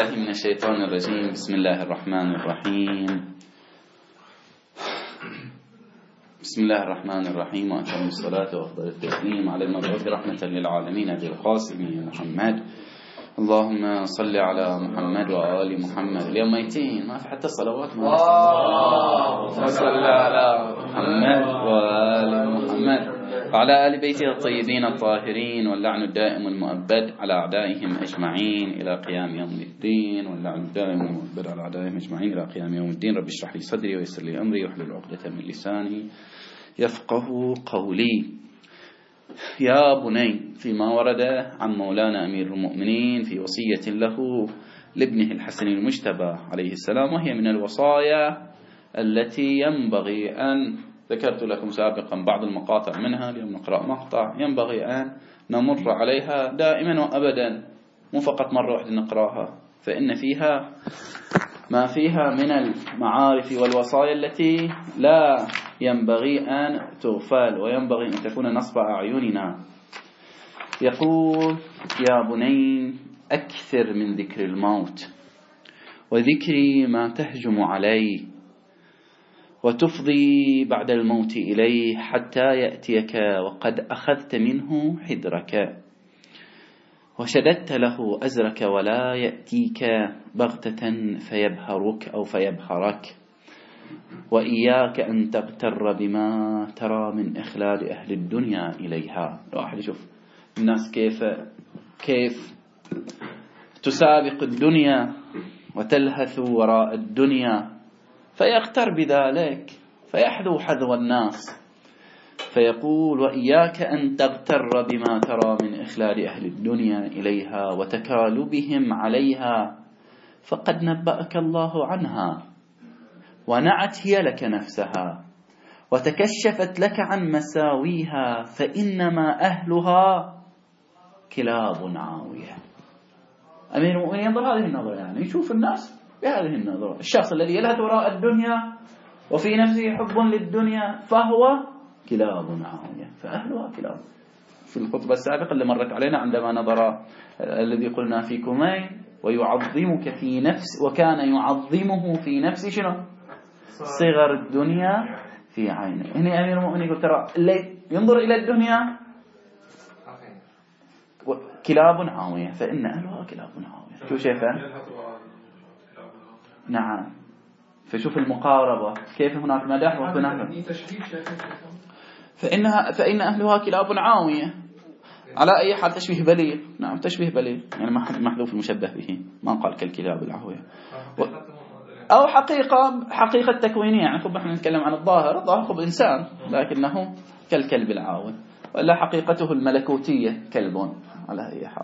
من الشيطان الرجيم. بسم الله الرحمن الرحيم. بسم الله الرحمن الرحيم، وأتم الصلاة وأفضل التسليم على المبعوث رحمة للعالمين أبي القاسم محمد. اللهم صل على محمد وآل محمد. اليوم ميتين، ما في حتى الصلوات. ما صل على محمد وآل محمد وعلى آل بيته الطيبين الطاهرين، واللعن الدائم المؤبد على أعدائهم أجمعين إلى قيام يوم الدين. واللعن الدائم المؤبد على أعدائهم أجمعين إلى قيام يوم الدين. رب اشرح لي صدري ويسر لي أمري واحلل عقدة من لساني يفقه قولي. يا بني، فيما ورد عن مولانا أمير المؤمنين في وصية له لابنه الحسن المجتبى عليه السلام، وهي من الوصايا التي ينبغي أن ذكرت لكم سابقا بعض المقاطع منها، اليوم نقرأ مقطع ينبغي أن نمر عليها دائما وأبدا، مو فقط مرة واحدة نقرأها، فإن فيها ما فيها من المعارف والوصايا التي لا ينبغي أن تغفل، وينبغي أن تكون نصب أعيننا. يقول: يا بني، أكثر من ذكر الموت وذكري ما تهجم عليه، وتفضي بعد الموت إليه حتى يأتيك وقد أخذت منه حذرك، وشددت له أزرك ولا يأتيك بغتة فيبهرك أو فيبهرك. وإياك أن تغتر بما ترى من إخلال أهل الدنيا إليها. الواحد يشوف الناس كيف تسابق الدنيا وتلهث وراء الدنيا، فيغتر بذلك فيحذو حذو الناس. فيقول: وإياك أن تغتر بما ترى من إخلال أهل الدنيا إليها وتكالبهم عليها، فقد نبأك الله عنها ونعت هي لك نفسها وتكشفت لك عن مساويها، فإنما أهلها كلاب عاوية. أمير المؤمنين ينظر هذه النظرة، يعني يشوف الناس بهذه النظرة. الشخص الذي يلهث وراء الدنيا وفي نفسه حب للدنيا فهو كلاب عاوية، فأهلها كلاب. في الخطبة السابقة اللي مرت علينا عندما نظر الذي قلنا في كمين: ويعظمك في نفس، وكان يعظمه في نفس شنو؟ صغر الدنيا في عينه. هنا أمير المؤمنين يقول: ترى اللي ينظر إلى الدنيا كلاب عاوية، فإن أهلها كلاب عاوية. شو شايفه؟ نعم. فشوف المقاربة، كيف هناك مدح وهناك فإن أهلها كلاب عاوية. على أي حال تشبيه بليغ. نعم، تشبيه بليغ، يعني محذوف المشبه به، ما قال كالكلاب العاوية. أو حقيقة تكوينية، يعني خب احنا نتكلم عن الظاهر خب إنسان لكنه كالكلب العاوي، وإلا حقيقته الملكوتية كلب على أي حال.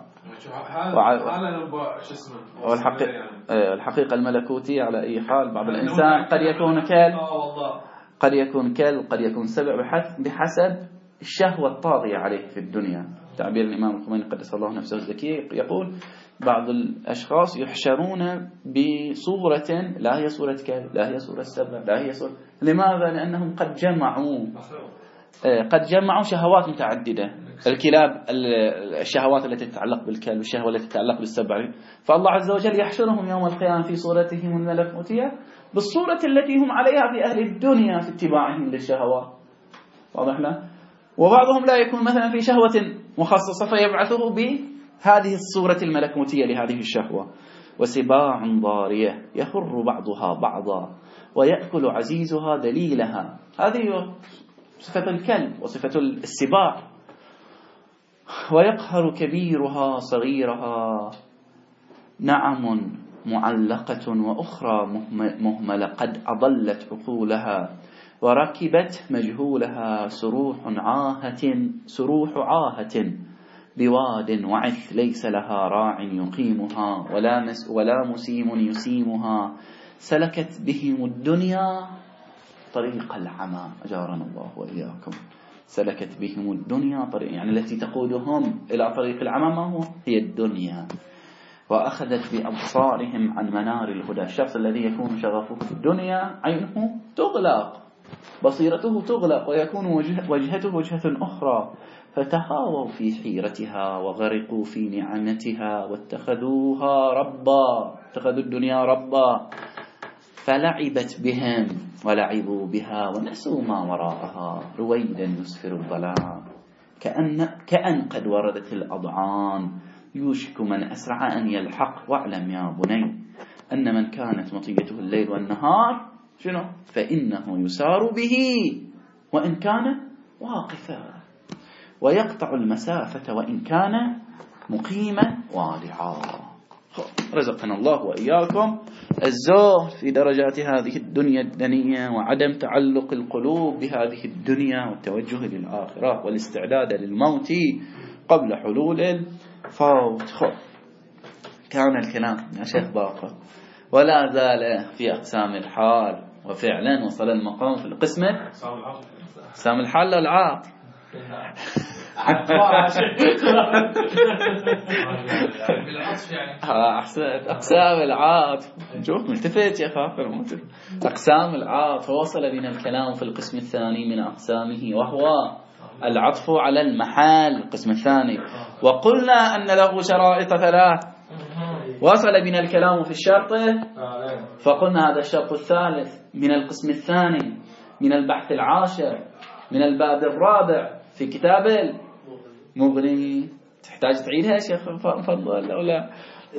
الحقيقة الملكوتية على أي حال. بعض الإنسان قد يكون كلب، قد يكون كلب، قد يكون سبع، بحسب الشهوة الطاغية عليه في الدنيا. تعبير الإمام الخميني قدس الله نفسه الزكية يقول: بعض الأشخاص يحشرون بصورة لا هي صورة كلب، لا هي صورة سبع، لا هي صورة. لماذا؟ لأنهم قد جمعوا شهوات متعددة. الكلاب الشهوات التي تتعلق بالكلب، الشهوة التي تتعلق بالسبع، فالله عز وجل يحشرهم يوم القيامة في صورتهم الملكوتية بالصورة التي هم عليها في أهل الدنيا في اتباعهم للشهوات. واضح له؟ وبعضهم لا يكون مثلا في شهوة مخصصة فيبعثه بهذه الصورة الملكوتية لهذه الشهوة. وسباع ضارية يخر بعضها بعضا ويأكل عزيزها ذليلها. هذه صفة الكلب وصفة السباع. ويقهر كبيرها صغيرها. نعم معلقة وأخرى مهملة قد أضلت عقولها، وركبت مجهولها سروح عاهة بواد وعث ليس لها راع يقيمها ولا مسيم يسيمها. سلكت بهم الدنيا طريق العمى، أجارنا الله وإياكم. سلكت بهم الدنيا طريق، يعني التي تقودهم إلى طريق العمى ما هو؟ هي الدنيا. وأخذت بأبصارهم عن منار الهدى. الشخص الذي يكون شغفه في الدنيا عينه تغلق، بصيرته تغلق، ويكون وجهته وجهة أخرى، فتهاووا في حيرتها وغرقوا في نعمتها واتخذوها ربا، اتخذوا الدنيا ربا، فلعبت بهم ولعبوا بها ونسوا ما وراءها رويدا يسفر الظلام كأن قد وردت الأضعان يوشك من أسرع أن يلحق. واعلم يا بني أن من كانت مطيته الليل والنهار شنو فإنه يسار به وإن كان واقفا ويقطع المسافة وإن كان مقيما وادعا. رزقنا الله وإياكم الزهد في درجات هذه الدنيا الدنية وعدم تعلق القلوب بهذه الدنيا والتوجه للآخرة والاستعداد للموت قبل حلول الفوت. كان الكلام يا شيخ باقر ولا زال في أقسام الحال، وفعلا وصل المقام في القسم أقسام الحال للعاطف. أقسام العاطف شوف ملتفت يا فاخر أقسام العاطف. وصل بنا الكلام في القسم الثاني من أقسامه وهو العطف على المحال القسم الثاني، وقلنا أن له شرائط ثلاث. وصل بنا الكلام في الشرط فقلنا هذا الشرط الثالث من القسم الثاني من البحث العاشر من الباب الرابع في كتاب المغني. تحتاج تعيدها يا شيخ فضل أو لا؟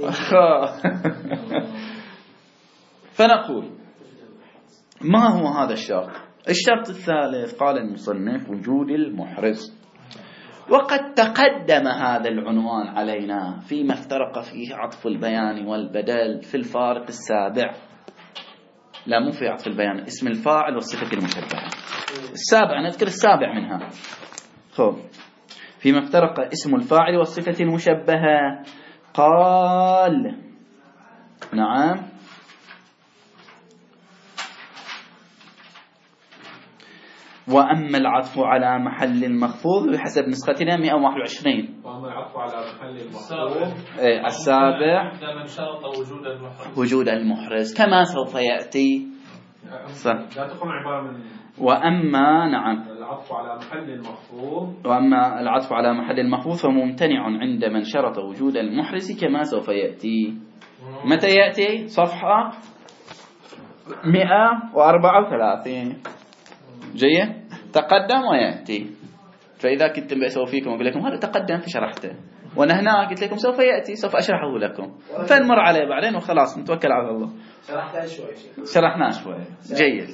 فنقول ما هو هذا الشرط؟ الشرط الثالث قال المصنف وجود المحرز، وقد تقدم هذا العنوان علينا فيما افترق فيه عطف البيان والبدل في الفارق السابع. لا مو في عطف البيان، اسم الفاعل والصفة المشبهة السابع، نذكر السابع منها. فيما افترق اسم الفاعل والصفة المشبهة قال نعم وأما العطف على محل المخفوض بحسب نسختنا 121. وأما العطف على محل المخفوض السابع من شرط وجود المحرز كما سوف يأتي. لا تقوم عبارة من وأما نعم العطف على محل المخفوض، وأما العطف على محل المخفوض فممتنع عند من شرط وجود المحرز كما سوف يأتي. متى يأتي؟ صفحة 134 جيد تقدم ويأتي. فإذا كنت بأسوي فيكم وأقول لكم هذا تقدم فشرحته، وأنا هنا قلت لكم سوف يأتي سوف أشرحه لكم، فنمر عليه بعدين وخلاص نتوكل على الله. شرحناه شوي جيد.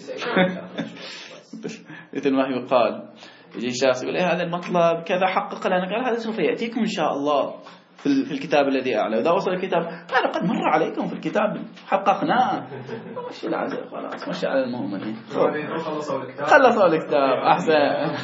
مثل ما يقال يجي شخص يقول هذا المطلب كذا حقق لنا، قال هذا سوف يأتيكم إن شاء الله في الكتاب الذي أعلى. إذا وصل الكتاب قال قد مر عليكم في الكتاب حققناه، مشي العزاء خلاص مشي على المؤمنين خلصوا الكتاب أحسن.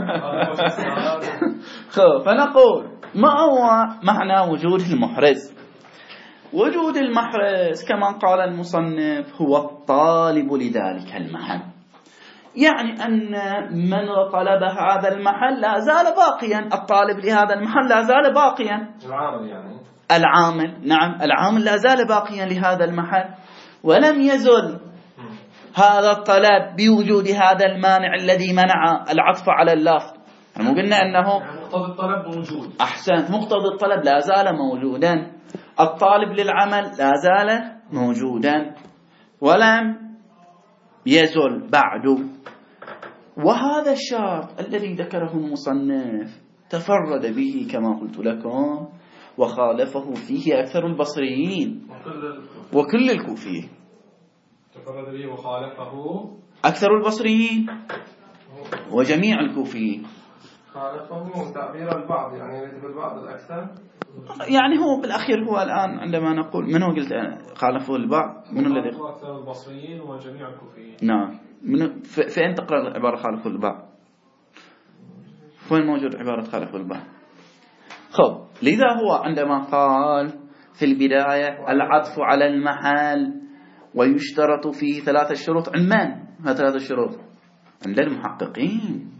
فنقول ما هو معنى وجود المحرز؟ وجود المحرز كما قال المصنف هو الطالب لذلك المحل، يعني أن من طلب هذا المحل لا زال باقيا، الطالب لهذا المحل لا زال باقيا، العامل نعم العامل لا زال باقيا لهذا المحل، ولم يزل هذا الطلب بوجود هذا المانع الذي منع العطف على اللفظ. مو قلنا أنه مقتضى الطلب موجود؟ أحسنت، مقتضى الطلب لا زال موجودا، الطالب للعمل لا زال موجودا ولم يزل بعد. وهذا الشرط الذي ذكره المصنف تفرد به كما قلت لكم وخالفه فيه أكثر البصريين وكل الكوفيين. تفرد به وخالفه أكثر البصريين وجميع الكوفيين. خالفه تعبير البعض يعني يريد بالبعض الأكثر، يعني هو بالأخير هو الآن عندما نقول من هو قلت خالفه البعض من الذي أكثر البصريين وجميع الكوفيين. نعم فين تقرأ عبارة خالفه البعض؟ وين موجود عبارة خالفه البعض؟ خب لذا هو عندما قال في البداية العطف على المحل ويشترط فيه 3 شروط، عند من هذه 3 شروط؟ عند المحققين.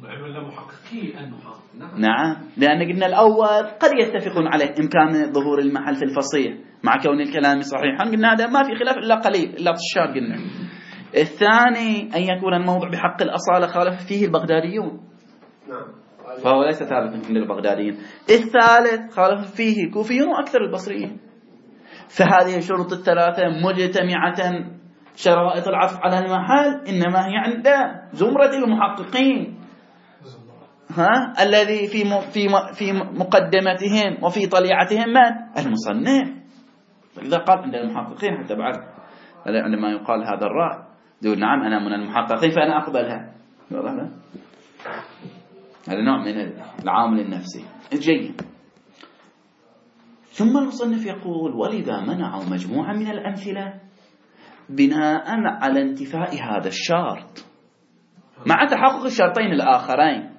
نعم لأن قلنا الأول قد يتفقون عليه إمكان ظهور المحل في الفصيح مع كون الكلام صحيحا، قلنا هذا ما في خلاف إلا قليل إلا طشار. قلنا الثاني أن يكون الموضوع بحق الأصالة خالف فيه البغداديون. نعم فهو ليس ثابتا عند البغداديين. الثالث خالف فيه الكوفيون وأكثر البصريين. فهذه الشروط الثلاثة مجتمعة شرائط العطف على المحل إنما هي عند زمرة المحققين، الذي في مقدمتهم وفي طليعتهم من؟ المصنف. فإذا قال عند المحققين حتى بعد عندما يقال هذا الرأي يقول نعم أنا من المحققين فأنا أقبلها. هذا نوع من العامل النفسي جيد. ثم المصنف يقول ولذا منعوا مجموعة من الأمثلة بناء على انتفاء هذا الشرط مع تحقق الشرطين الآخرين،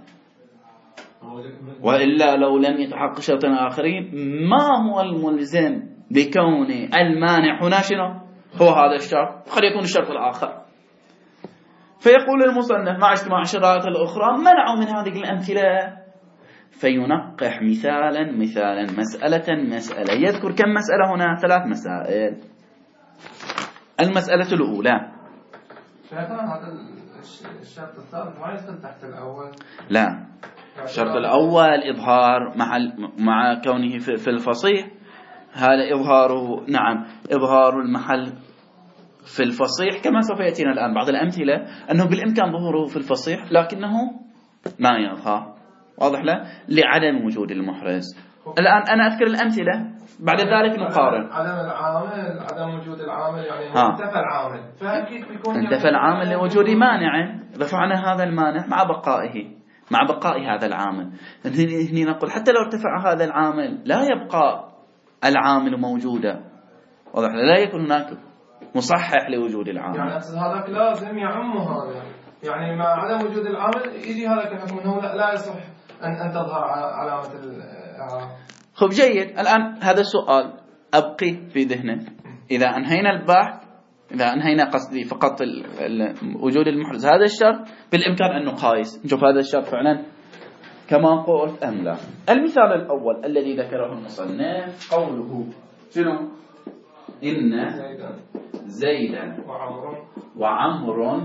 وإلا لو لم يتحقق الشرطين الآخرين ما هو الملزم بكون المانع هنا شنو هو هذا الشرط، قد يكون الشرط الآخر. فيقول المصنف مع اجتماع الشرائط الأخرى منعوا من هذه الأمثلة، فينقح مثالا مسألة. يذكر كم مسألة هنا؟ 3 مسائل. المسألة الأولى هذا الشرط الثالث ما يدخل تحت الأول. لا، الشرط الأول إظهار مع كونه في الفصيح، هذا إظهاره نعم إظهار المحل في الفصيح كما سوف يأتينا الآن بعض الأمثلة أنه بالإمكان ظهوره في الفصيح لكنه ما يظهر، واضح له لعدم وجود المحرز. الآن أنا أذكر الأمثلة بعد ذلك نقارن. عدم وجود العامل يعني انتفى العامل، فأكيد بيكون انتفى العامل لوجود مانع، رفعنا هذا المانع مع بقاء هذا العامل. هنا نقول حتى لو ارتفع هذا العامل لا يبقى العامل موجودا، واضح لا يكون هناك مصحح لوجود العامل. يعني هذاك لازم يعم هذا، يعني مع عدم وجود العامل يجي هذاك الحكم انه لا يصح ان تظهر علامة الإعراب. خب جيد. الآن هذا السؤال أبقي في ذهنك. إذا أنهينا البحث، إذا أنهينا قصدي فقط وجود المحرز هذا الشرط بالإمكان أن نقايس نشوف هذا الشرط فعلا كما قلت أم لا. المثال الأول الذي ذكره المصنف قوله شنو؟ إن زيدا وعمر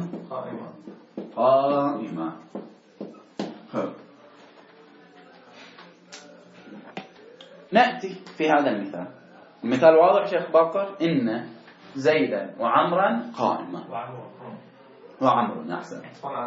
قائما. نأتي في هذا المثال واضح شيخ باقر. إن زيدا وعمرا قائما وعمر أحسن.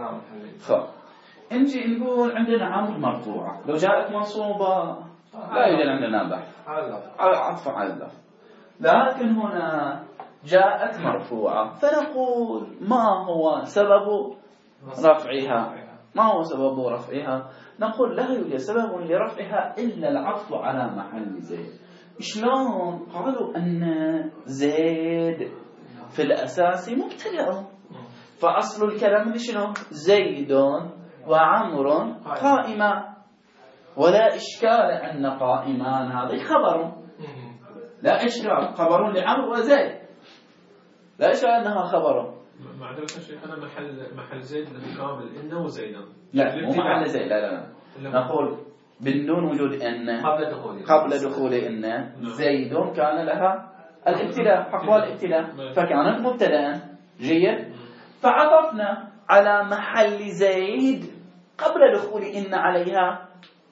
نجي نقول عندنا عمر مرفوعة، لو جاءت منصوبة لا يوجد عندنا بحث عطف على اللفظ، لكن هنا جاءت مرفوعة فنقول ما هو سبب رفعها؟ ما هو سبب رفعها؟ نقول لا يوجد سبب لرفعها إلا العطف على محل زيد. شلون؟ قالوا أن زيد في الأساس مبتدأ، فأصل الكلام شنو؟ زيد وعمر قائما، ولا إشكال أن قائمان هذا خبر، لا إشكال خبر لعمر وزيد، لا إشكال أنها خبر. معذرة شيخنا محل زيد كامل إنه وزيدا، لا مو محل زيد، لا نقول بدون وجود إن قبل دخول إن زيد كان لها الابتداء، حقها الابتداء، فكانت مبتدأ. جيد. فعطفنا على محل زيد قبل دخول إن عليها.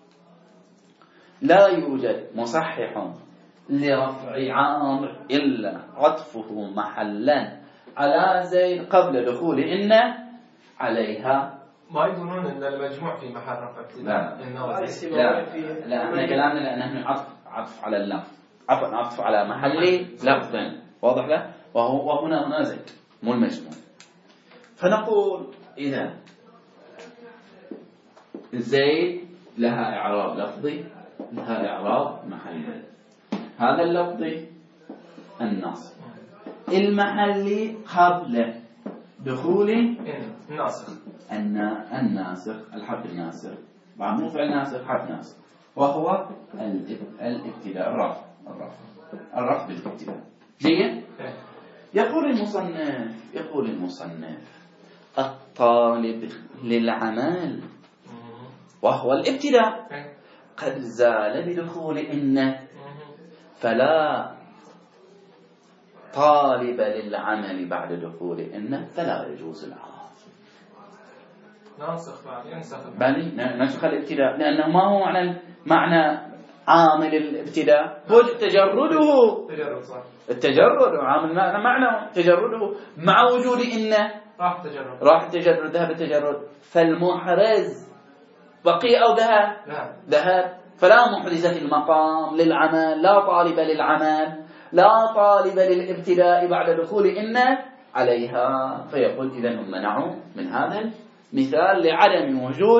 لا يوجد مصحح لرفع عامر إلا عطفه محلا على زيد قبل دخول إن عليها. ما يقولون إن المجموع في محل رفع ابتداء. لا احنا كلامنا لأنه عطف على اللفظ، عطف على محل لفظ، واضح له، وهنا زيد مو المجموع. فنقول إذا زيد لها إعراب لفظي، لها إعراب محلي. هذا اللفظي النصب، المحلي قبل دخول الناسخ، الناسخ الحرف الناسخ، بعد مو فعل ناسخ حرف ناسخ، وهو الابتداء، الرفع بالابتداء. جيد. يقول المصنف الطالب للعمل وهو الابتداء قد زال بدخول إن، فلا طالب للعمل بعد دخول إن، فلا يجوز العطف. ننسخ بعد ينسخ بل نسخ الابتداء، لأنه ما هو معنى عامل الابتداء؟ هو تجرده. تجرد صح. التجرد عامل معنى تجرده مع وجود إنه راح التجرد، ذهب التجرد. فالمحرز بقي أو ذهب؟ ذهب. فلا محرز في المقام للعمل، لا طالب للعمل، لا طالب للابتداء بعد دخول إنه عليها. فيقول إذن هم منعوا من هذا المثال لعدم وجود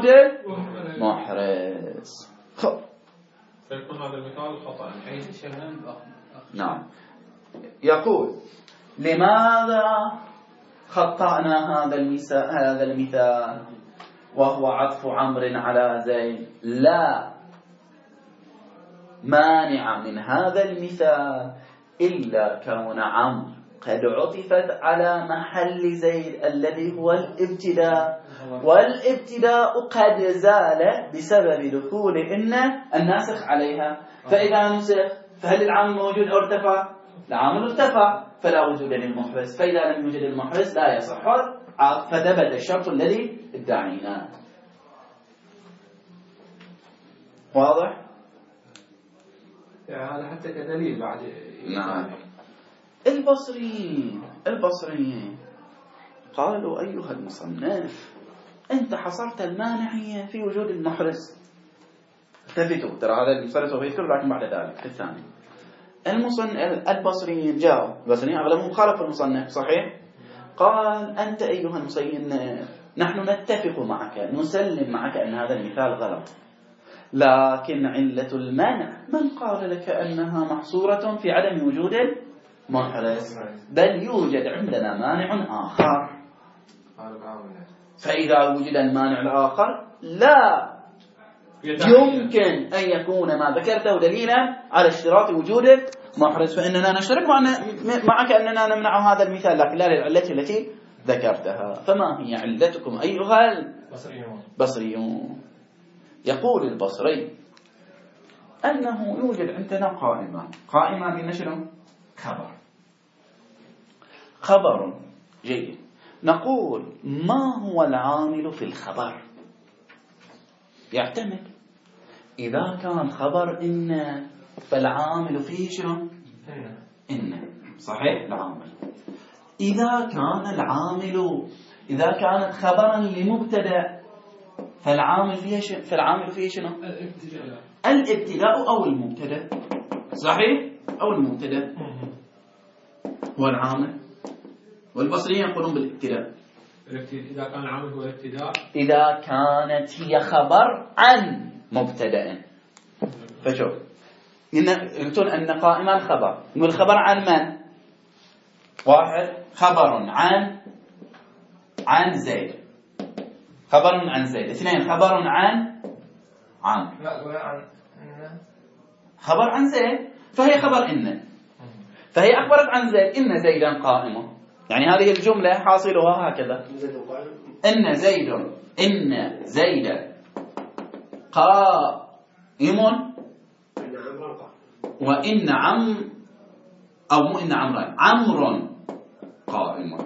محرز. فيكون هذا المثال خطأ. نعم. يقول لماذا خطأنا هذا المثال وهو عطف عمرو على زيد؟ لا مانع من هذا المثال إلا كون عمرو قد عطفت على محل زيد الذي هو الابتداء، والابتداء قد زال بسبب دخول الناسخ عليها. فإذا نسخ فهل العامل موجود أو ارتفع؟ العامل ارتفع، فلا وجود للمحرز. فإذا لم يوجد المحرز لا يصح، فثبت الشرط الذي ادعيناه. واضح؟ يعني هذا حتى كدليل بعد. نعم. البصريين قالوا أيها المصنف أنت حصرت المانعية في وجود المحرز. التفتوا، ترى هذا المصنف سوف يذكر لكن بعد ذلك في الثاني. البصريين جاءوا، البصريين أغلبهم خالفوا المصنف صحيح؟ قال أنت أيها المصنف نحن نتفق معك، نسلم معك أن هذا المثال غلط، لكن علة المانع من قال لك أنها محصورة في عدم وجود محرز، بل يوجد عندنا مانع آخر. فإذا وجد المانع الآخر لا يمكن أن يكون ما ذكرته دليلا على اشتراط وجود محرز، فإننا نشترك معك أننا نمنع هذا المثال، لكن لا للعلة التي ذكرتها. فما هي علتكم أيها البصريون؟ يقول البصري أنه يوجد عندنا قائمة بين شنو؟ خبر جيد. نقول ما هو العامل في الخبر؟ يعتمد. إذا كان خبر إن فالعامل فيه شنو؟ إن صحيح العامل. إذا كان خبرا لمبتدأ فالعامل فيه شنو؟ الابتداء أو المبتدأ. صحيح؟ أو المبتدأ هو العامل. والبصريين يقولون بالابتداء. إذا كان العامل هو الابتداء، إذا كانت هي خبر عن مبتدأ. فشوف يقولون أن قائما خبر، نقول خبر عن من؟ واحد خبر عن زيد، خبر عن زيد. اثنين خبر عن عمرو. خبر عن زيد فهي خبر إن، فهي أخبرت عن زيد إن زيدا قائم. يعني هذه الجملة حاصلها هكذا: إن زيدا قائم، وإن عمرو قائم.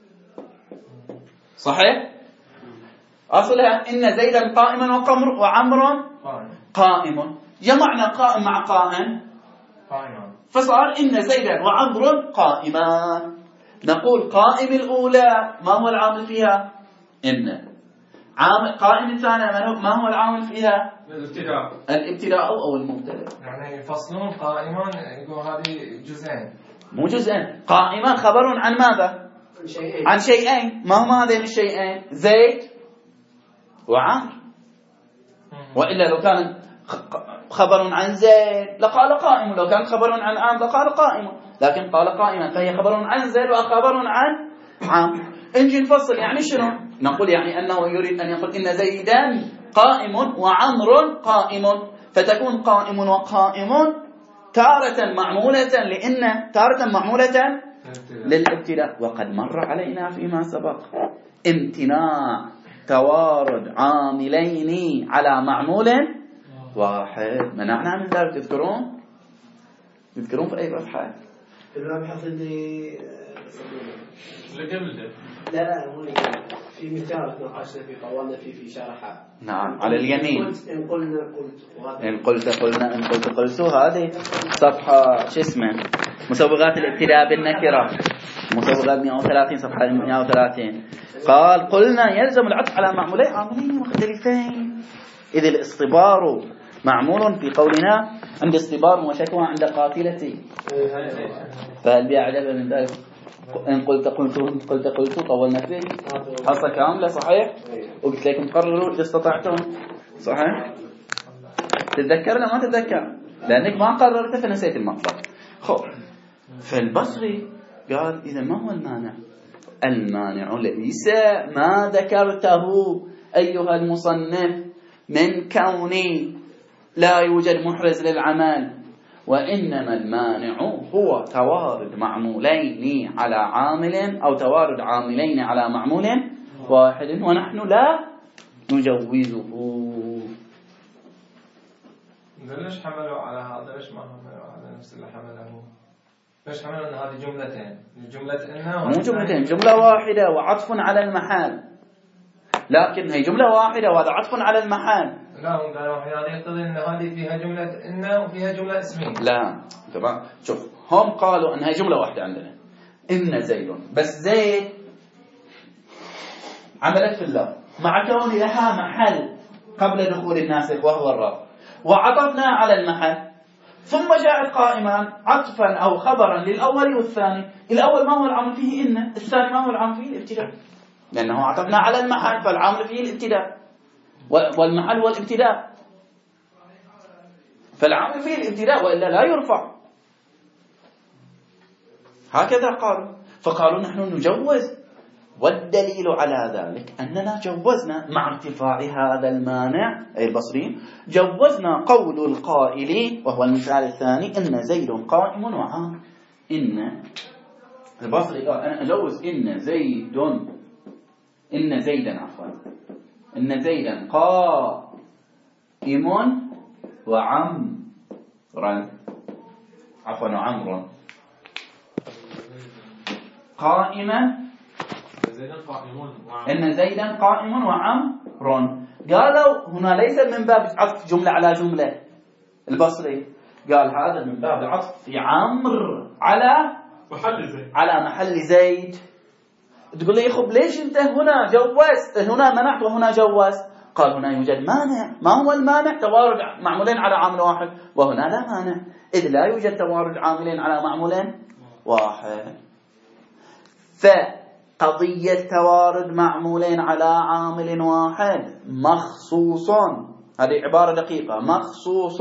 صحيح؟ أصلها إن زيدا قائما وعمرو قائم. جمعنا قائم مع قائم فصار إن زيدا وعمرو قائمان. نقول قائم الأولى ما هو العامل فيها؟ إن. قائم الثانية ما هو العامل فيها؟ الابتداء أو المبتدأ. يعني يفصلون قائمان، يقول هذه جزئين مو جزئين. قائمان خبر عن ماذا؟ عن شيئين. ما هما هذين الشيئين؟ زيد وعمرو. وإلا لو كان خبر عن زيد لقال قائم، لو كان خبر عن عمرو لقال قائم، لكن قال قائما، فهي خبر عن زيد وخبر عن عمرو. نجي نفصل يعني شنو؟ نقول يعني أنه يريد أن يقول إن زيدا قائم وعمرو قائم، فتكون قائم وقائم تارة معمولة لإن، تارة معمولة للابتداء. وقد مر علينا فيما سبق امتناع توارد عاملين على معمول واحد، منعنا من ذلك. تذكرون في أي مبحث؟ في المبحث اللي قبل ده. لا مو اللي في في مثال ناقشنا في طولنا في شرحه. نعم على اليمين. إن قلنا قلت. إن قلت قلنا إن قلت قلت. هذه صفحة شو اسمه مسوغات الابتداء بالنكرة، مسوغات 130 صفحة 130. قال قلنا يلزم العطف على معمولين عاملين مختلفين إذ الاصطبار معمول في قولنا عند اصطبار وشكوى عند قاتلتي. فهل بيعجب من ذلك؟ إن قلت قلت طولنا فيه حصة كاملة صحيح، وقلت لكم قرروا إذا استطعتم صحيح. تتذكر ولا ما تتذكر؟ لأنك ما قررت فنسيت المطلب. خب فالبصري قال إذا ما هو المانع؟ المانع ليس ما ذكرته أيها المصنف من كوني لا يوجد محرز للعمل، وإنما المانع هو توارد معمولين على عامل أو توارد عاملين على معمول واحد، ونحن لا نجوزه. ليش حملوا على هذا؟ ليش ما حملوا على نفس اللي حمله؟ ليش حملوا أن هذه جملتين؟ جملة إنه مو جملتين، جملة واحدة وعطف على المحل، لكن هي جملة واحدة وهذا عطف على المحل. لا هم قالوا هذه يقتضي أن هذه فيها جملة إنه وفيها جملة اسمية. لا تمام، شوف هم قالوا أنها جملة واحدة عندنا إن زيد، بس زيد عملت في اللفظ مع كون لها محل قبل دخول الناسخ وهو الرفع، وعطفنا على المحل، ثم جاءت قائما عطفا أو خبرا للأول والثاني. الأول ما هو العامل فيه إن، الثاني ما هو العامل فيه الابتداء، لأنه عطفنا على المحل فالعامل فيه الابتداء والمحل هو الابتداء، فالعامل فيه الابتداء وإلا لا يرفع. هكذا قالوا، فقالوا نحن نجوز، والدليل على ذلك أننا جوزنا مع ارتفاع هذا المانع، أي البصريين جوزنا قول القائل وهو المثال الثاني إن زيد قائم وعام. إن البصري قال أنا أجوز إن زيدا عفوا إن زيدا قائم وعمرا عفوا وعمر قائمة، إن زيدا قائم وعمر. قالوا هنا ليس من باب عطف جملة على جملة، البصري قال هذا من باب عطف عمرو على محل زيد. تقول لي خب ليش انت هنا جوزت، هنا منعت وهنا جوزت؟ قال هنا يوجد مانع. ما هو المانع؟ توارد معمولين على عامل واحد، وهنا لا مانع إذ لا يوجد توارد عاملين على معمول واحد. فقضية توارد معمولين على عامل واحد مخصوص، هذه عبارة دقيقة، مخصوص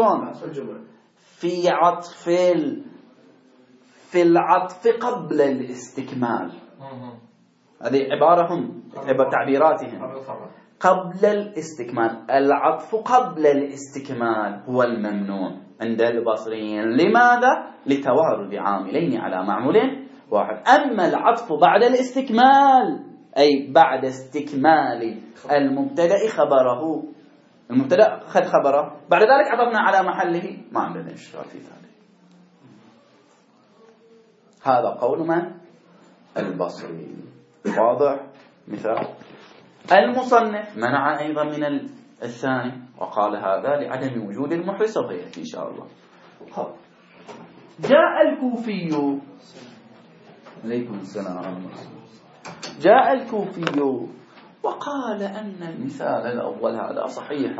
في العطف قبل الاستكمال. هذه عبارة هم تعبيراتهم قبل الاستكمال. العطف قبل الاستكمال هو الممنوع عند البصريين. لماذا؟ لتوارد عاملين على معمول واحد. أما العطف بعد الاستكمال أي بعد استكمال المبتدأ خبره، المبتدأ خد خبره بعد ذلك عطفنا على محله، ما عندنا إشكال في ذلك. هذا قول من؟ البصري. واضح؟ مثال المصنف منع أيضا من الثاني وقال هذا لعدم وجود المحرز وغيره إن شاء الله. جاء الكوفي عليكم السلام، جاء الكوفي وقال أن المثال الأول هذا صحيح،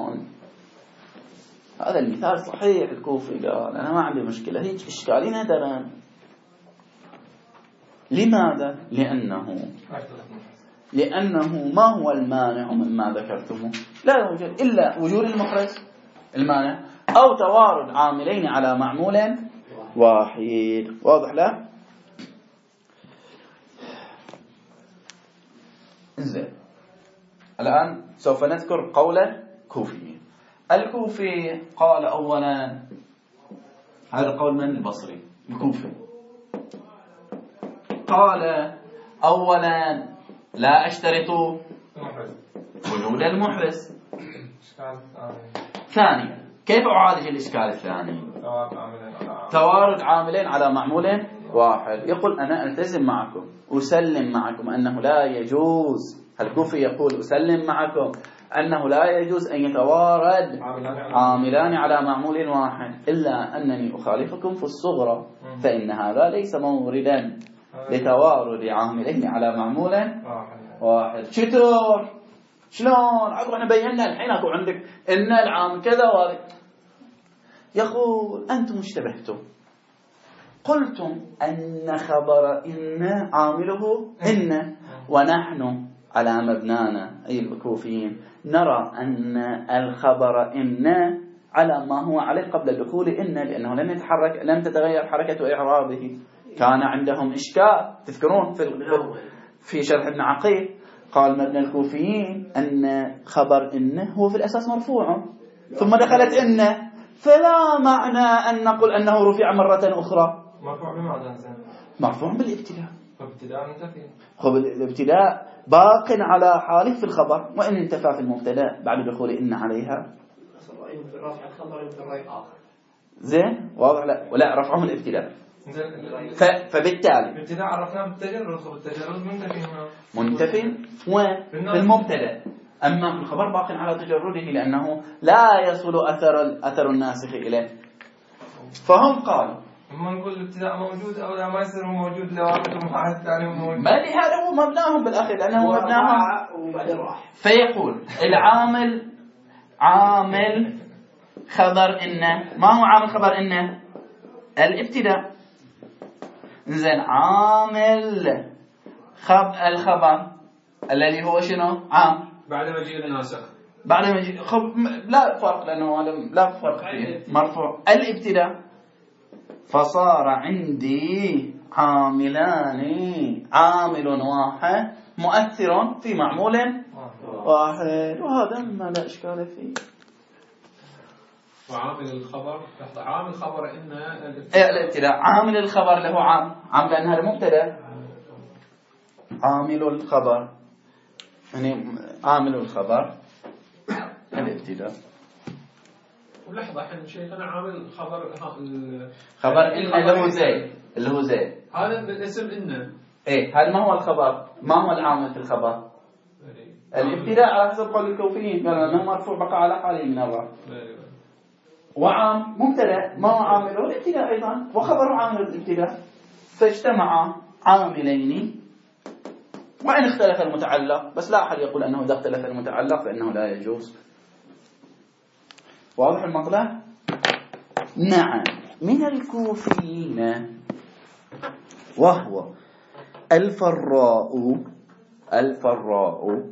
هذا المثال صحيح. الكوفي قال أنا ما عندي مشكلة، هيك إشكالي ندرا. لماذا؟ لأنه ما هو المانع مما ذكرتموه؟ لا يوجد إلا وجود المحرز المانع أو توارد عاملين على معمول واحد. واضح له؟ إنزين الآن سوف نذكر قول كوفي. الكوفي قال أولا، هذا قول من؟ البصري. الكوفي قال أولا لا أشترط وجود المحرز. ثانيا كيف أعالج الإشكال الثاني؟ توارد عاملين على معمول واحد. يقول أنا ألتزم معكم، أسلم معكم أنه لا يجوز الكوفي يقول أسلم معكم أنه لا يجوز أن يتوارد عاملان على معمول واحد، إلا أنني أخالفكم في الصغرى، فإن هذا ليس موردا لتوارد عاملين على معمول واحد. شلون عقب احنا بينا الحين اكو عندك ان العامل كذا وهذا. يقول أنتم اشتبهتم، قلتم أن خبر إن عامله إن، ونحن على مبنانا أي الكوفيين نرى أن الخبر إن على ما هو عليه قبل دخول إن، لأنه لم تتغير حركة إعرابه. كان عندهم إشكال، تذكرون في شرح ابن عقيل قال مبنى الكوفيين أن خبر إن هو في الأساس مرفوع ثم دخلت إن، فلا معنى أن نقول أنه رفع مرة أخرى. مرفوع بماذا؟ مرفوع بالابتداء. فابتداء منتفي. الابتداء باق على حاله في الخبر، وإن انتفى في المبتدا بعد دخول إن عليها. رفع الخبر في الرأي آخر. زين واضح؟ لا ولا رفعهم الابتداء. فبالتالي الابتداء عرفناه بالتجرد، والتجرد منتفي هنا. منتفي وين؟ في المبتدا، أما في الخبر باق على تجرده لأنه لا يصل أثر الناسخ إليه. فهم قالوا ما نقول الابتداء موجود أو لا، ما يصير هو موجود لو واحد ثاني موجود. ما لهذا هو مبناهم بالأخير، لأنه مبناهم وبعدين راح. فيقول العامل عامل خبر إن، ما هو عامل خبر إن؟ الابتداء. زين عامل الخبر الذي هو شنو؟ عام بعد مجيء الناسخ. بعد مجيء لا فرق، لأنه هذا لا فرق فيه، مرفوع الابتداء. فصار عندي عاملان، عامل واحد مؤثر في معمول واحد، وهذا ما لا إشكال فيه. وعامل الخبر عامل خبر إن الابتداء، عامل الخبر له عام لأن هذا مبتدا. عامل الخبر يعني عامل الخبر الابتداء. ولحظة الحين شيخنا عامل خبر إن اللي هو زيد هذا الاسم إن. إيه هذا ما هو الخبر، ما هو العامل في الخبر؟ الابتداء على حسب قول الكوفيين قالوا أنه مرفوع بقى على حاله من الله. وعام مبتدا ما هو عامله الابتداء أيضا، وخبر عامل الابتداء، فاجتمع عاملين وإن اختلف المتعلق، بس لا أحد يقول أنه إذا اختلف المتعلق فإنه لا يجوز. واضح المطلع؟ نعم. من الكوفيين وهو الفراء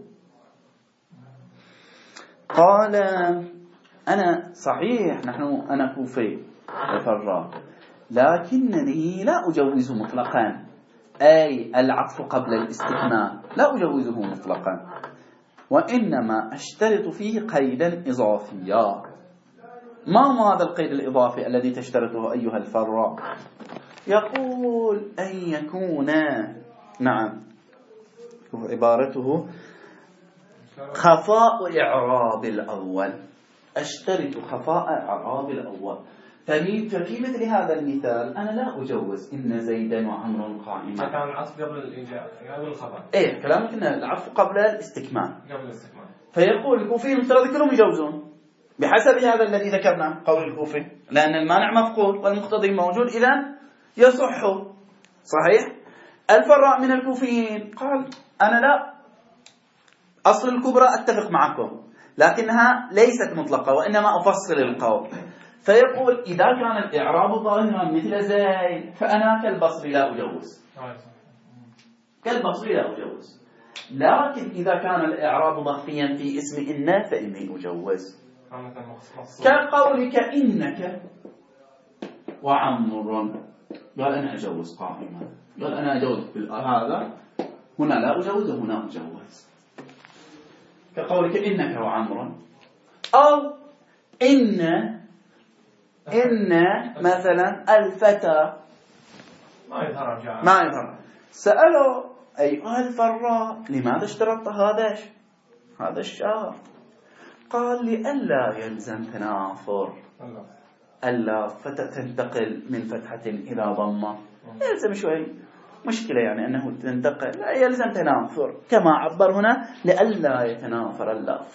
قال أنا صحيح أنا كوفي الفراء، لكنني لا أجوز مطلقا، أي العطف قبل الاستثناء لا أجوزه مطلقا، وإنما أشترط فيه قيدا إضافيا. ما هو هذا القيد الإضافي الذي تشترطه أيها الفراء؟ يقول أن يكون، نعم عبارته خفاء إعراب الأول، أشترط خفاء إعراب الأول. ففي مثل هذا المثال أنا لا أجوز إن زيدا وعمر قائما. كان العطف قبل الإيجاب قبل الخبر. إيه كلامك إن العطف قبل الاستكمال. قبل الاستكمال. فيقول الكوفيين المفترض كلهم يجوزون بحسب هذا الذي ذكرنا قول الكوفي، لأن المانع مفقود والمقتضي موجود، إذن يصح. صحيح. الفراء من الكوفيين قال أنا لا، أصل الكبرى أتفق معكم لكنها ليست مطلقة وإنما أفصل القول. فيقول إذا كان الإعراب ظاهرا مثل زيد فأنا كالبصري لا أجوز، كالبصري لا أجوز، لكن إذا كان الإعراب مخفيا في اسم إن فإني أجوز، كقولك إنك وعمر، قال أنا أجوز قائما، قال أنا أجوز هذا هنا لا أجوز هنا أجوز، كقولك إنك وعمر. أو إن مثلا الفتى ما يظهر. سألوا أيها الفراء لماذا اشترطت هذا الشرط؟ قال لئلا يلزم تنافر، ألا تنتقل من فتحة إلى ضمة، يلزم شوي مشكلة يعني أنه تنتقل، لا يلزم تنافر كما عبر هنا لئلا يتنافر اللفظ،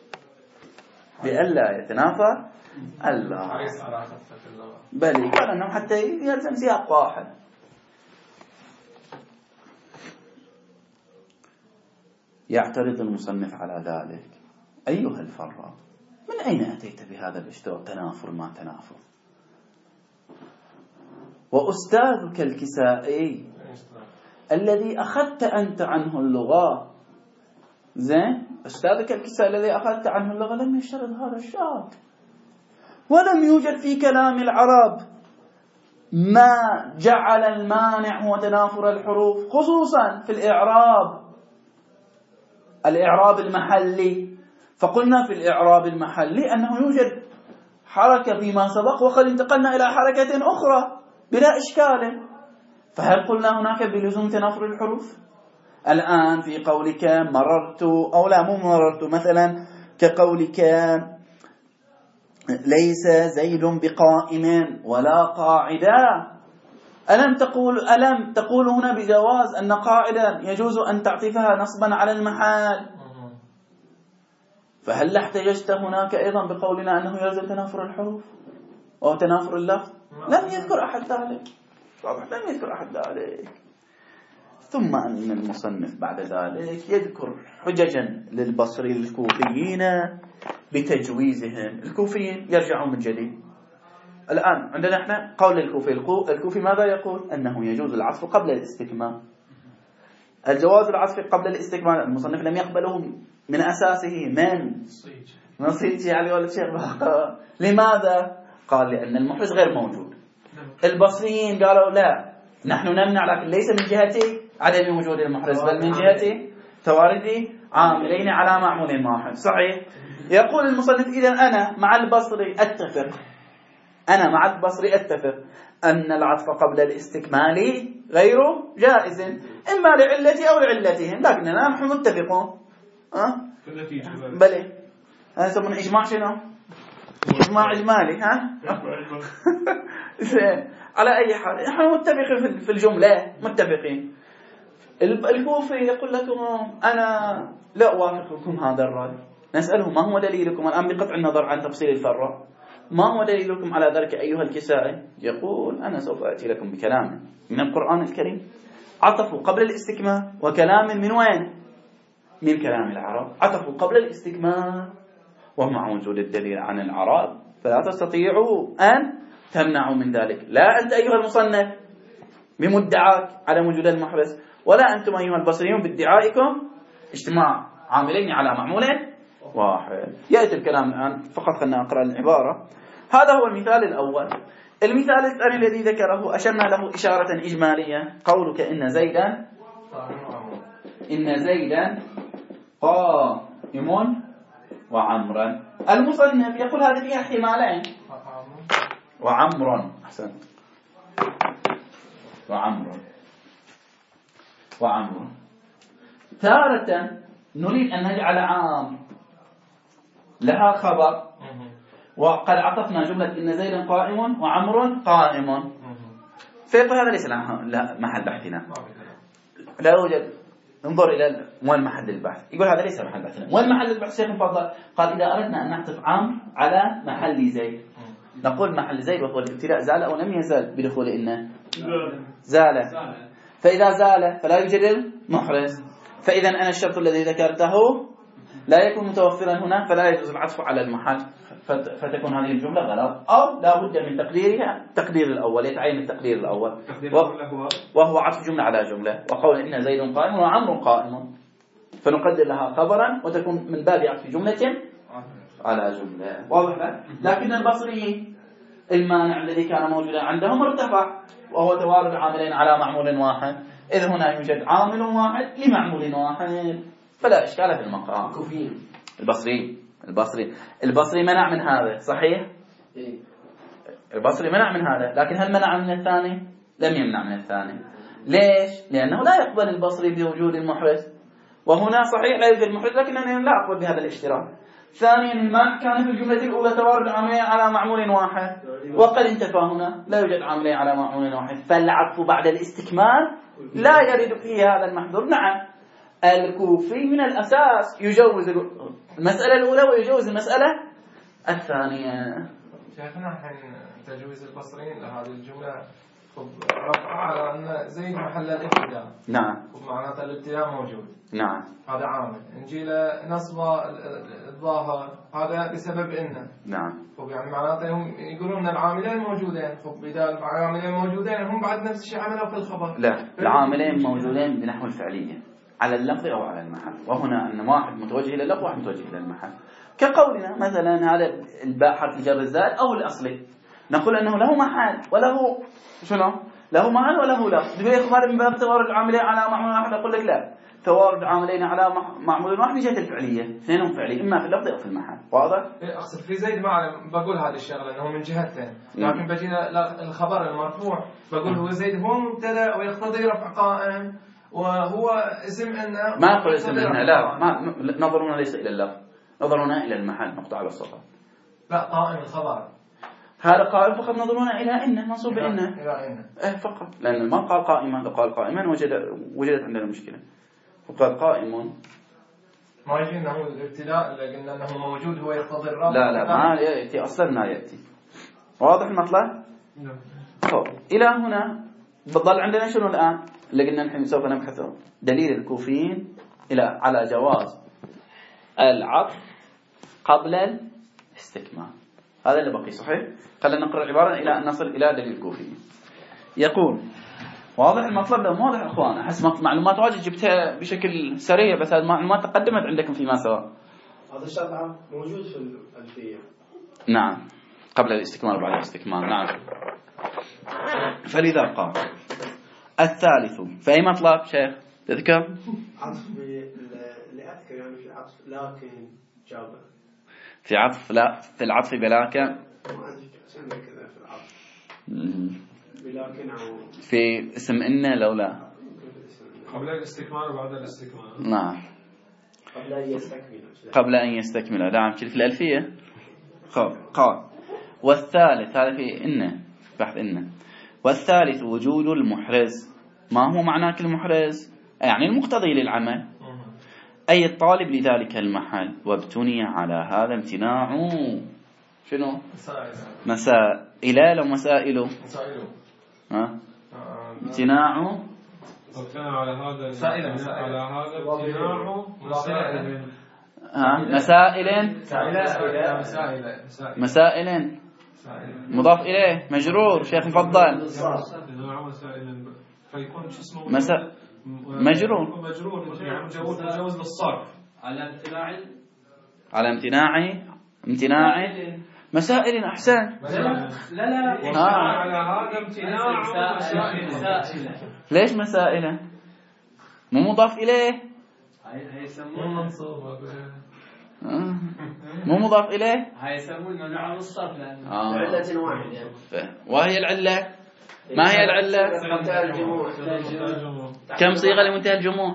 لئلا يتنافر اللفظ، بل قال أنه حتى يلزم سياق واحد. يعترض المصنف على ذلك: أيها الفراء، من أين أتيت بهذا الاشتراط تنافر ما تنافر؟ وأستاذك الكسائي الذي أخذت أنت عنه اللغة، زين، أستاذك الكسائي الذي أخذت عنه اللغة لم يشترط هذا الشرط، ولم يوجد في كلام العرب ما جعل المانع هو تنافر الحروف، خصوصا في الإعراب المحلي. فقلنا في الإعراب المحلي أنه يوجد حركة فيما سبق وقد انتقلنا إلى حركة أخرى بلا إشكال، فهل قلنا هناك بلزوم تنافر الحروف؟ الآن في قولك مررت، أو لا مو مررت، مثلا كقولك ليس زيد بقائم ولا قاعدا، ألم تقول هنا بجواز أن قاعدا يجوز أن تعطفها نصبا على المحال؟ فهل احتججت هناك أيضا بقولنا أنه يلزم تنافر الحروف أو تنافر اللفظ؟ لم يذكر أحد ذلك، لم يذكر أحد ذلك. ثم أن المصنف بعد ذلك يذكر حججا للبصري الكوفيين بتجويزهم. الكوفيين يرجعون من جديد. الآن عندنا احنا قول الكوفي ماذا يقول؟ أنه يجوز العطف قبل الاستكمال. الجواز العطف قبل الاستكمال المصنف لم يقبله من أساسه من صيتي علي ولا شيخ باقر. لماذا؟ قال لأن المحرز غير موجود. البصريين قالوا لا، نحن نمنع، لكن ليس من جهة عدم وجود المحرز بل من جهة توارد عاملين على معمول واحد. صحيح. يقول المصنف إذا أنا مع البصري أتفق أن العطف قبل الاستكمال غير جائز، إما لعلتي أو لعلتهم، لكننا نحن متفقون. بلى هذا يسمونه إجماع. شنو؟ إجماع إجمالي. على أي حال نحن متفقين في الجملة، متفقين. الكوفي يقول لكم أنا لا أوافقكم هذا الرأي. نسأله ما هو دليلكم الآن بقطع النظر عن تفصيل الفراء، ما هو دليلكم على ذلك أيها الكسائي؟ يقول أنا سوف أتي لكم بكلام من القرآن الكريم عطفوا قبل الاستكمال، وكلام من وين؟ من كلام العرب. عطفوا قبل الاستكمال ومع وجود الدليل عن العرب فلا تستطيعوا أن تمنعوا من ذلك، لا أنت أيها المصنف بمدعاك عدم وجود المحرز، ولا أنتم أيها البصريون بادعائكم اجتماع عاملين على معمول واحد. يأتي الكلام الآن، فقط خلنا أقرأ العبارة. هذا هو المثال الأول. المثال الثاني الذي ذكره أشرنا له إشارة إجمالية، قولك إن زيدا قائم وعمرا. المصنف يقول هذه فيها احتمالين، وعمر، أحسن، وعمر. تارة نريد أن نجعل عام لها خبر، وقد عطفنا جملة إن زيدا قائم وعمر قائم، فيقول هذا ليس له محل بحثنا، لا يوجد. انظر إلى وين محل البحث، يقول هذا ليس محل بحثنا. وين محل البحث شيخ مفضل؟ قال إذا أردنا أن نعطف عمرو على محل زيد نقول محل زيد وهو الابتلاء زال أو لم يزال بدخول إنه زال، فإذا زال فلا يوجد المحرز، فإذا أنا الشرط الذي ذكرته لا يكون متوفرا هنا، فلا يجوز العطف على المحل، فتكون هذه الجملة غلط، أو لا بد من تقديرها التقدير الأول، يتعين التقدير الأول وهو عطف جملة على جملة، وقول إن زيد قائم وعمر قائم، فنقدر لها خبرا وتكون من باب عطف جملة على جملة. واضح؟ لكن البصري المانع الذي كان موجودا عندهم ارتفع، وهو توارد عاملين على معمول واحد، إذ هنا يوجد عامل واحد لمعمول واحد، فلا إشكال في المقام. البصري منع من هذا، صحيح؟ البصري منع من هذا، لكن هل منع من الثاني؟ لم يمنع من الثاني. ليش؟ لأنه لا يقبل البصري بوجود المحرز، وهنا صحيح لا يوجد المحرز، لكنني لا أقبل بهذا الاشتراك. ثانيا المانع كان في الجملة الأولى توارد عاملين على معمول واحد، وقد انتفى هنا لا يوجد عاملين على معمول واحد، فالعطف بعد الاستكمال لا يرد فيه هذا المحذور. نعم الكوفي من الأساس يجوز المسألة الأولى ويجوز المسألة الثانية. شيخنا الحين تجويز البصريين لهذه الجملة رفع على أن زيد محل الابتداء. نعم ومعناته الابتداء موجود. نعم هذا عامل. نجي لنصب الظاهر هذا بسبب إنه. نعم. يعني معناته هم يقولون أن العاملين موجودين. بدال العاملين موجودين هم بعد نفس الشيء عملوا في الخبر. لا العاملين موجودين بنحو الفعلية على اللفظ أو على المحل، وهنا أن واحد متوجه إلى اللفظ وواحد متوجه إلى المحل. كقولنا مثلا هذا الباء حرف جر الزائد أو الأصلي، نقول أنه له محل وله شنو؟ له محل وله لفظ. تقول إخبار من باب توارد العاملين على معمول واحد، أقول لك لا، توارد عاملين على معمول واحد جهة الفعلية، اثنينهم فعلي إما في اللفظ أو في المحل. واضح؟ أقصد في زيد ما بقول هذه الشغلة أنه من جهتين، لكن بجينا الخبر المرفوع بقول هو زيد هو مبتدأ ويقتضي رفع قائم وهو اسم إنه. ما أقول اسم إنه، لا، ما نظرنا ليس إلى اللفظ، نظرنا إلى المحل، نقطع على الصفة. لا قائم الخبر هذا قائم فقط، نظرنا إلى إنه منصوب إنه. إلى إنه. فقط، لأن ما قال قائما، لو قال قائما وجدت عندنا مشكلة. وقال قائم ما يجي أنه الابتداء اللي قلنا أنه موجود هو يقتضي الرفع. لا ما يأتي أصلا، ما يأتي. واضح المطلب؟ نعم. إلى هنا بضل عندنا شنو الآن اللي قلنا نحن سوف نبحثه؟ دليل الكوفيين على جواز العطف قبل الاستكمال. هذا اللي بقي صحيح. خلينا نقرأ العبارة إلى أن نصل إلى دليل الكوفيين. يقول واضح المطلب؟ لو واضح أخوان، أحس معلومات واجد جبتها بشكل سريع، بس هذه المعلومات تقدمت عندكم فيما سواء. هذا الشرط موجود في الألفية. نعم قبل الاستكمال وبعد الاستكمال. نعم. فلذا قال الثالث في أي مطلب شيخ تذكر؟ عطف اللي أذكر يعني في عطف لكن جابر. في عطف لا، في العطف بلاك. ما عندي كذا في العطف. بلاكن أو في اسم إن لولا. قبل الاستكمال وبعد الاستكمال. نعم. قبل أن يستكمل. نعم في الألفية. قال والثالث، هذا في إن بحث إن. والثالث وجود المحرز. ما هو معنى المحرز؟ يعني المقتضي للعمل، أي الطالب لذلك المحل. وابتني على هذا امتناع شنو؟ مسائل لو مسائل. ها؟ امتناع على هذا امتناع مسائل مضاف إليه مجرور. شيخ مفضل فيكون شو اسمه مجرور يعني مجوز للصرف على امتناع مسائل. أحسن. لا على هذا امتناع مسائل. ليش مسائل؟ مو مضاف إليه، مو مضاف إليه، هاي يسمون ممنوع من الصرف علة واحدة. وهي العلة. ما هي العلة؟ كم صيغة لمنتهى الجموع؟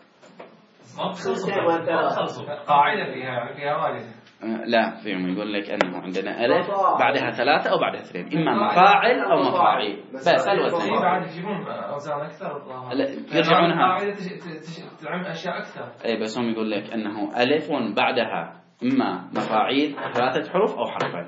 قاعدة فيها واجد. لا، فيهم يقول لك أنه عندنا ألف بعدها ثلاثة أو بعدها اثنين، إما مفاعل أو مفاعيل، بس الوزن. بعد يجيبون أوزان أكثر. يرجعونها. قاعدة تعم أشياء أكثر. أي بس هم يقول لك أنه ألف بعدها إما مفاعيل 3 حروف أو حرفين.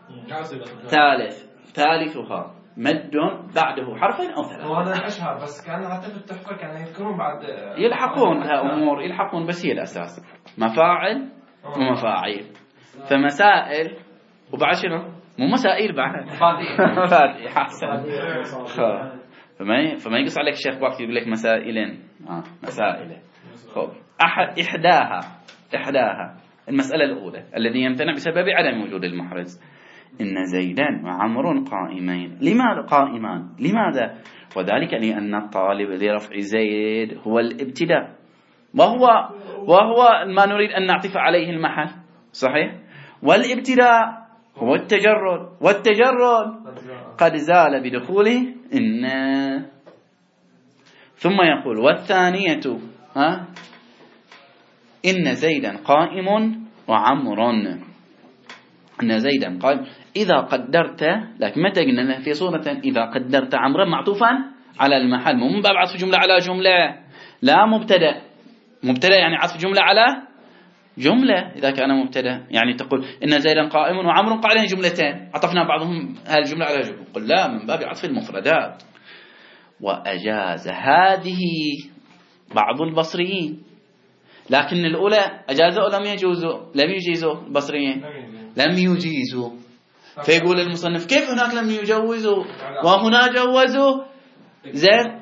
ثالثها مد بعده حرفين أو 3. وهذا الأشهر، بس كان حتى في التحفة كانوا يذكرون بعد يلحقون لها أمور، يلحقون، بس هي الأساس مفاعل ومفاعيل. فمسائل وبعد شنو؟ مو مسائل بعد مفاتيح. أحسن. فما يقص عليك الشيخ وقت يقول لك مسائل. مسائل. خب إحداها المسألة الأولى الذي يمتنع بسبب عدم وجود المحرز. إن زيدا وعمر قائمين. لماذا قائمان؟ لماذا؟ وذلك لأن الطالب لرفع زيد هو الابتداء، وهو ما نريد أن نعطف عليه المحل. صحيح؟ والابتداء هو التجرد، والتجرد قد زال بدخوله إن. ثم يقول والثانية إن زيدا قائم وعمر. إن زيدا قائم إذا قدرت، لكن متى قلنا في صورة إذا قدرت عمرا معطوفا على المحل، مو من باب عطف جملة على جملة، لا مبتدأ يعني عطف جملة على جملة. إذا كان مبتدأ يعني تقول إن زيدا قائم وعمر قائلين، جملتين عطفنا بعضهم هذه الجملة على جملة، قل لا، من باب عطف المفردات. وأجاز هذه بعض البصريين، لكن الأولى أجازوا لم يجوزوا، لم يجيزوا البصريين، لم يجيزوا. فيقول المصنف كيف هناك لم يجوزوا وهنا جوزوا؟ زين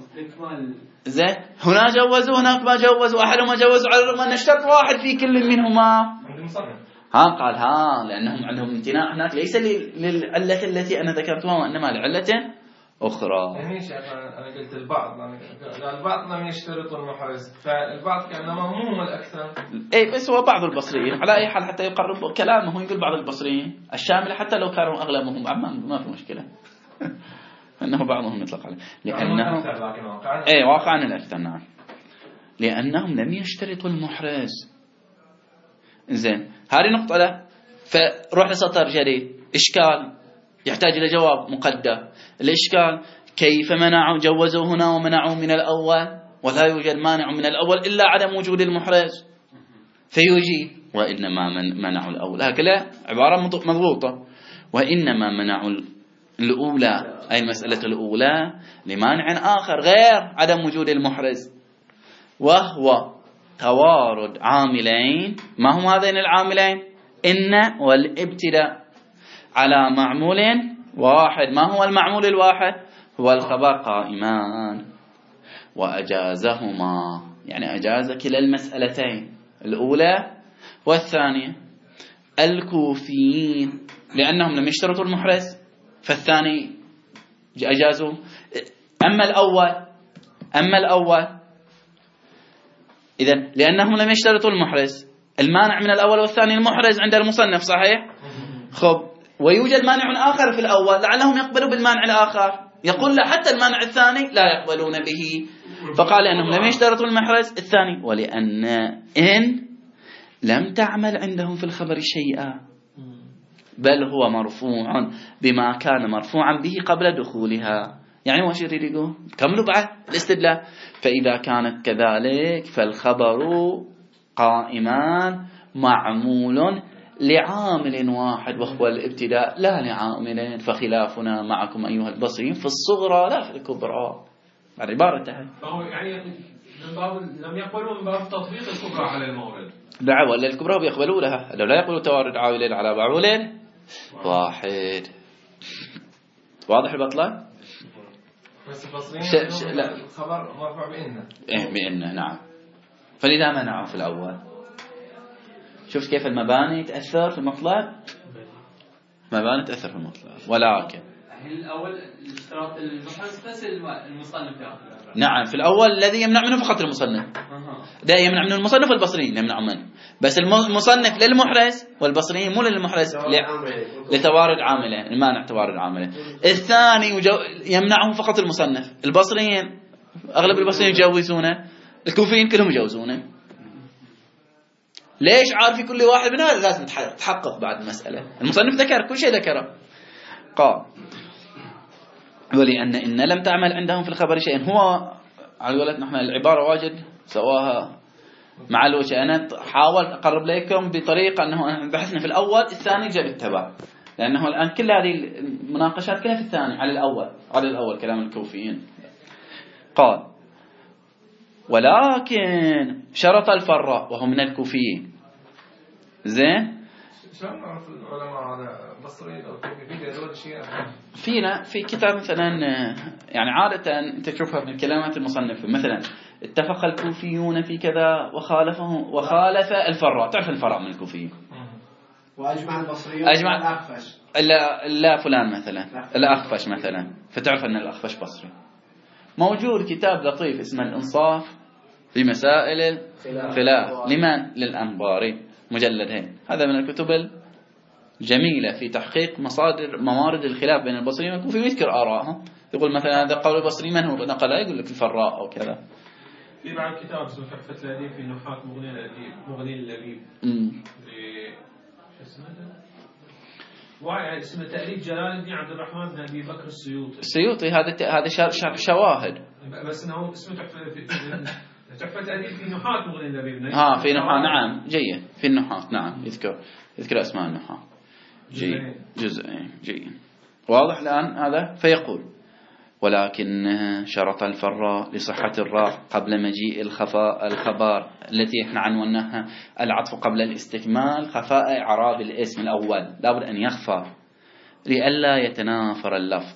هنا جوزوا هناك ما جوزوا، أحدهما جوزوا على الرغم أن اشترط واحد في كل منهما. قال لأنهم عندهم امتناع هناك ليس للعلة التي أنا ذكرتها، وإنما لعلة أخرى. يعني شيخ أنا قلت البعض لم يشترطوا المحرز، فالبعض كأنما هم الأكثر. بس هو بعض البصريين على أي حال حتى يقرب كلامه، يقول بعض البصريين الشامل حتى لو كانوا أغلبهم عمان ما في مشكلة. أنه بعضهم يطلق عليه لأنه واقعا الأكثر. نعم، لأنهم لم يشترطوا المحرز. زين، هذه نقطة له. فروح لسطر جديد، إشكال يحتاج إلى جواب مقدر. الإشكال كيف منعوا جوزوا هنا ومنعوا من الأول، ولا يوجد مانع من الأول إلا عدم وجود المحرز، فيجيب وإنما منعوا الأول. هكذا عبارة مضبوطة. وإنما منعوا الأولى، أي المسألة الأولى، لمانع آخر غير عدم وجود المحرز، وهو توارد عاملين. ما هم هذين العاملين؟ إن والابتداء على معمول واحد. ما هو المعمول الواحد؟ هو الخبر قائمان. وأجازهما يعني أجاز كلا المسألتين، الأولى والثانية. الكوفيين لأنهم لم يشترطوا المحرز، فالثاني أجازوا. أما الأول إذن لأنهم لم يشترطوا المحرز، المانع من الأول والثاني المحرز عند المصنف، صحيح؟ خب، ويوجد مانع آخر في الأول، لعلهم يقبلوا بالمانع الآخر. يقول لا، حتى المانع الثاني لا يقبلون به. فقال لأنهم لم يشترطوا المحرز الثاني، ولأن إن لم تعمل عندهم في الخبر شيئا، بل هو مرفوع بما كان مرفوعا به قبل دخولها. يعني وش يريد يقول؟ كملوا بعد الاستدلال. فإذا كانت كذلك فالخبر قائمان معمول لعامل واحد وهو الابتداء، لا لعاملين. فخلافنا معكم أيها البصريين في الصغرى لا في الكبرى. عبارته يعني من باب لم يقبلوا من باب تطبيق الكبرى على المورد. لا، ولا الكبرى بيقبلوا لها، لو لا يقبلوا توارد عاملين على معمول واحد. واضح البطلة؟ بس البصريين لا، الخبر مرفوع بإنه. بإنه، نعم. فلذا منعوا في الأول. شوف كيف المباني تأثر في المطلب. مباني تأثر في المطلب. ولكن الأول اشتراط المحرز بس المصنف يأخذ. نعم، في الأول الذي يمنع منه فقط المصنف. ده يمنع منه المصنف والبصريين يمنع منه، بس المصنف للمحرز والبصريين مو للمحرز، لتوارد عاملين، المانع توارد عاملين. الثاني يمنعه فقط المصنف. البصريين أغلب البصريين يجوزونه، الكوفيين كلهم يجوزونه. ليش؟ عارف كل واحد من هذا لازم تحقق بعد المسألة. المصنف ذكر كل شيء ذكره. قال ولأن إن لم تعمل عندهم في الخبر شيء. هو على قولتنا نحن العبارة واجد سواها مع الوجه. أنا حاولت أقرب لكم بطريقة أنه بحثنا في الأول، الثاني جاء بالتبع، لأنه الآن كل هذه المناقشات كلها في الثاني على الأول كلام الكوفيين. قال ولكن شرط الفراء وهو من الكوفيين. زين، شلون نعرف العلماء هذا بصريين أو كوفيين؟ فينا في كتاب مثلا، يعني عادة أنت تشوفها من كلمات المصنف، مثلا اتفق الكوفيون في كذا وخالف الفراء. تعرف الفراء من الكوفيين. وأجمع البصريون الأخفش. لا فلان مثلا الأخفش مثلا، فتعرف أن الأخفش بصري. موجود كتاب لطيف اسمه الإنصاف في مسائل الخلاف لمن؟ للأنباري، مجلدين. هذا من الكتب الجميلة في تحقيق موارد الخلاف بين البصريين والكوفيين، ويذكر آراءهم. يقول مثلا هذا قول البصري من هو نقل، يقول لك الفراء أو كذا. في بعض كتاب اسمه تحفة الأديب في نحاة مغني اللبيب. يعني اسمه تأليف جلال الدين عبد الرحمن بن أبي بكر السيوطي. السيوطي هذا شواهد. بس انه اسمه تحفة تأليف في نحاة مغني اللبيب. في نحاة، نعم جيد، في النحاة نعم، يذكر أسماء النحاة. جزئين جيد واضح الآن هذا. فيقول: ولكن شرط الفراء لصحة الراء قبل مجيء الخبر التي احنا عنوناها العطف قبل الاستكمال خفاء إعراب الاسم الأول، لابد أن يخفى لئلا يتنافر اللفظ.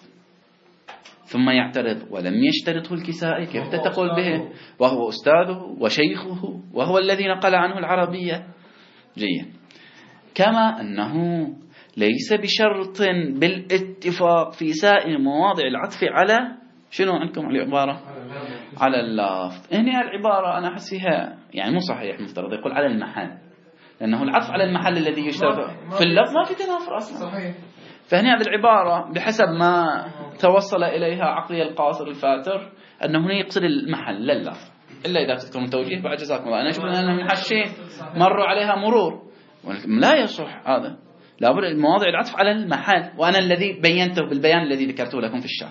ثم يعترض: ولم يشترطه الكسائي، كيف تقول به وهو أستاذه وشيخه وهو الذي نقل عنه العربية؟ جيد. كما أنه ليس بشرط بالاتفاق في سائر مواضع العطف على شنو عندكم العبارة؟ على اللفظ. هنا العبارة أنا أحس فيها يعني مو صحيح، مفترض يقول على المحل، لأنه العطف على المحل الذي يشترط في اللفظ ما في تنافر أصلا. صحيح. فهنا هذه العبارة بحسب ما توصل إليها عقلي القاصر الفاتر أنه هنا يقصد المحل لا اللفظ، إلا إذا تذكرون توجيه بعد جزاكم الله. أنا أشوف أنهم من هالشيء مروا عليها مرور، لا يصح هذا، لابد المواضع العطف على المحل، وأنا الذي بينته بالبيان الذي ذكرته لكم في الشرح.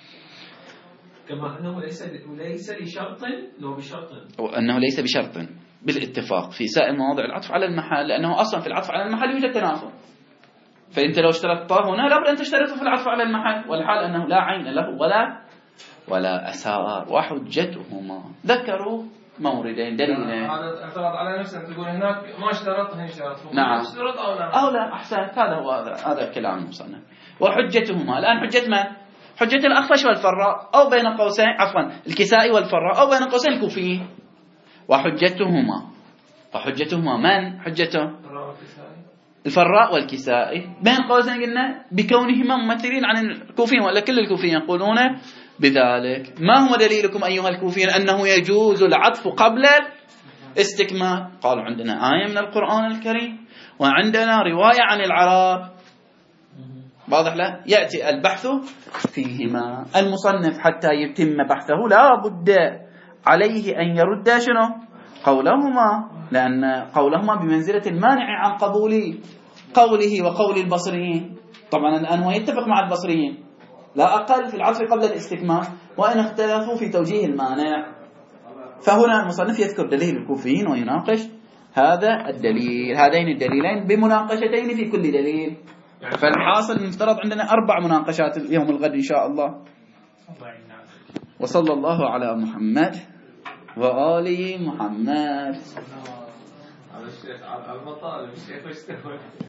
كما أنه ليس لشرط لو بشرط، وأنه ليس بشرط بالاتفاق في سائر مواضع العطف على المحل، لأنه أصلا في العطف على المحل يوجد تنافر. فأنت لو اشترطته هنا لابد أن تشترطه في العطف على المحل، والحال أنه لا عين له ولا أسار. وحجتهما ذكروا موردين دليلين. هذا اعتراض على نفسه، تقول هناك ما اشترط هنا اشترط. نعم. اشترط أو لا أحسنت، هذا كلام المصنف. وحجتهما الآن حجة من؟ حجة الأخفش والفراء، أو بين قوسين عفوا الكسائي والفراء، أو بين قوسين الكوفيين. وحجتهما من حجته؟ الفراء والكسائي، بين قوسين قلنا بكونهما ممثلين عن الكوفيين، ولا كل الكوفيين يقولون بذلك. ما هو دليلكم أيها الكوفيين أنه يجوز العطف قبل الاستكمال؟ قالوا عندنا آية من القرآن الكريم وعندنا رواية عن العرب. واضح له؟ يأتي البحث فيهما. المصنف حتى يتم بحثه لا بد عليه أن يرد شنو؟ قولهما، لأن قولهما بمنزلة المانع عن قوله وقول البصريين. طبعا الآن هو يتفق مع البصريين لا أقل في العطف قبل الاستكمال، وإن اختلفوا في توجيه المانع. فهنا المصنف يذكر دليل الكوفيين ويناقش هذا الدليل، هذين الدليلين بمناقشتين في كل دليل. فالحاصل المفترض عندنا 4 مناقشات اليوم الغد إن شاء الله. وصلى الله على محمد وآل محمد. على المطالب الشيخ